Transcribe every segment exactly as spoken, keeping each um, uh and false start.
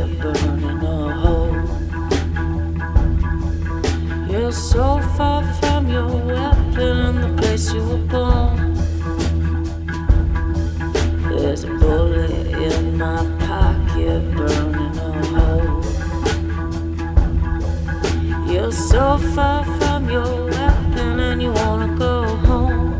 pocket burning a hole. You're so far from your weapon and the place you were born. There's a bullet in my pocket burning a hole. You're so far from your weapon and you wanna go home.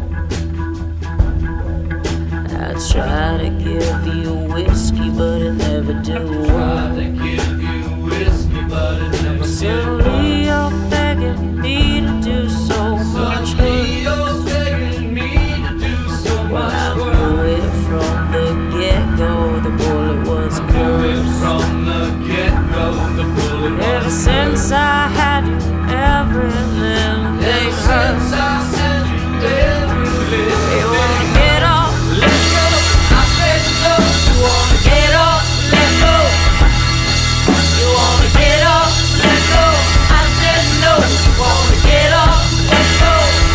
I try to give you whiskey, but it never do. Try to give you whiskey, but it never do. Suddenly you're begging me to do so much Suddenly you're worse. begging me to do so Well, I much knew work. it from the get-go, the bullet was I knew it close. from the get-go, the bullet was Ever since I had you, every little thing Ever since hurts. I sent you every little You thing. wanna get up, Let go. I said no. you wanna get up, let go. You wanna get up, let go. I said no. You wanna get up, let go.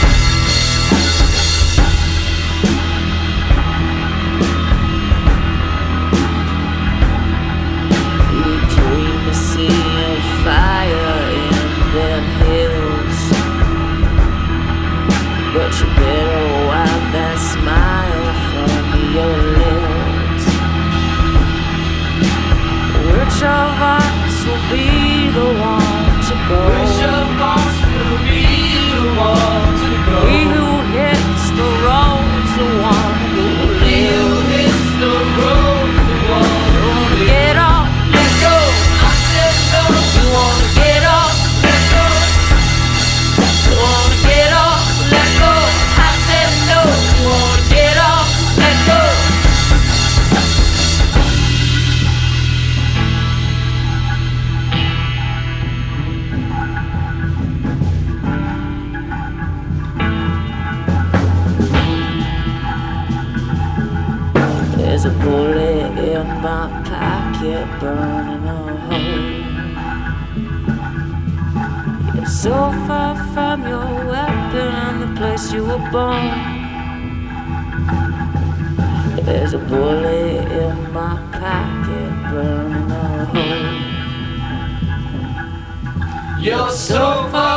You dream of seeing fire in them hills, but you better wipe that smile from your lips. Which of us will be the one to go? Which of us will be the one to go? He who hits the road's the one who will He who live. hits the road, the one You who wanna lives. get up, let go. I said no. You wanna get up, let go. You wanna get up, let go. I said no. You wanna get up, let go. There's a bullet in my pocket burning a hole. You're so far from your weapon and the place you were born. There's a bullet in my pocket burning a hole. You're so far